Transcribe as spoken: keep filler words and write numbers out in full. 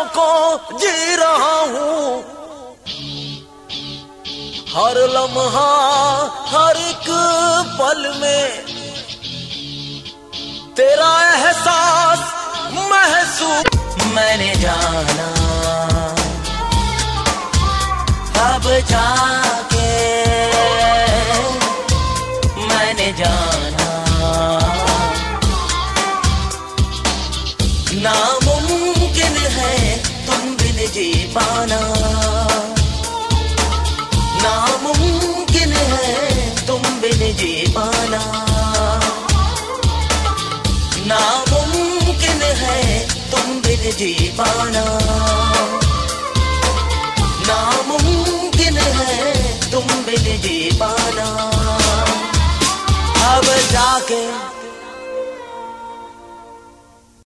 ख्वाबों को जी रहा हूँ, हर लम्हा हर एक पल में तेरा एहसास महसूस मैंने जाना, अब जाके मैंने जाना, नामुमकिन है तुम बिन जी पाना, नामुमकिन है तुम बिन जी पाना, नामुमकिन है तुम बिन जी पाना, नामुमकिन है तुम बिन जी पाना, अब जाके